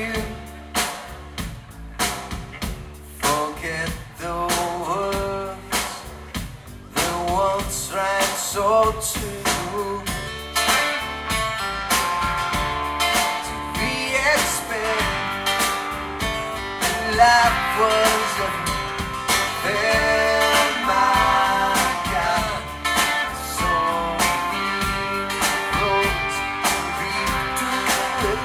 you. Forget the words that once rang so true. To be expected, life was a fair, my God. So many roads lead to it.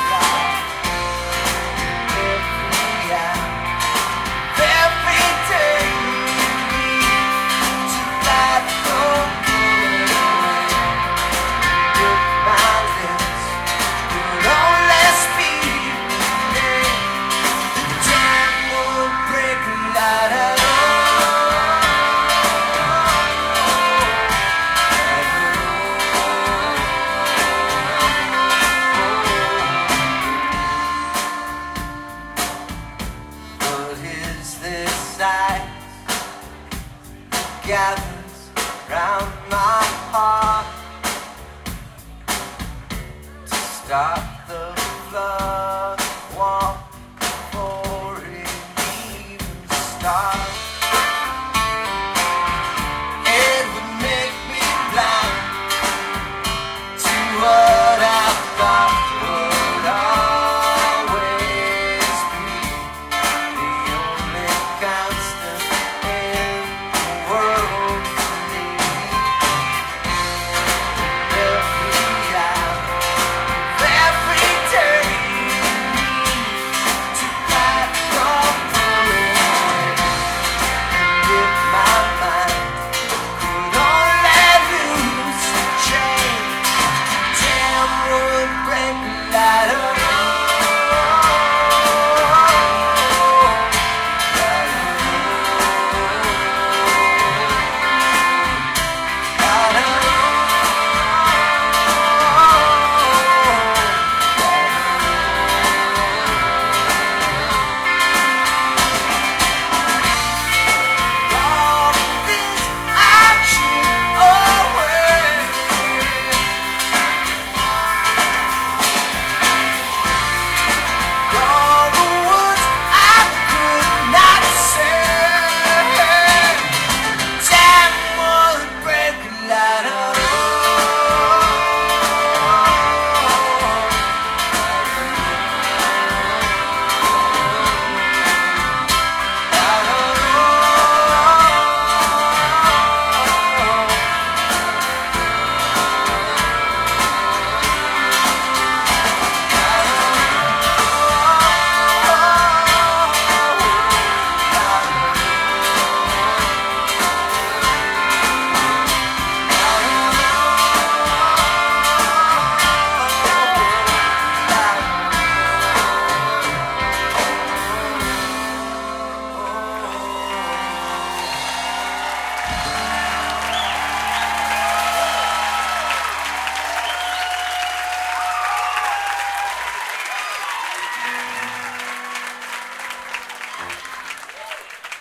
Every hour, every day, to light the good. With my lips could only speak. The time won't break light at all. But is this night gathers round my heart to start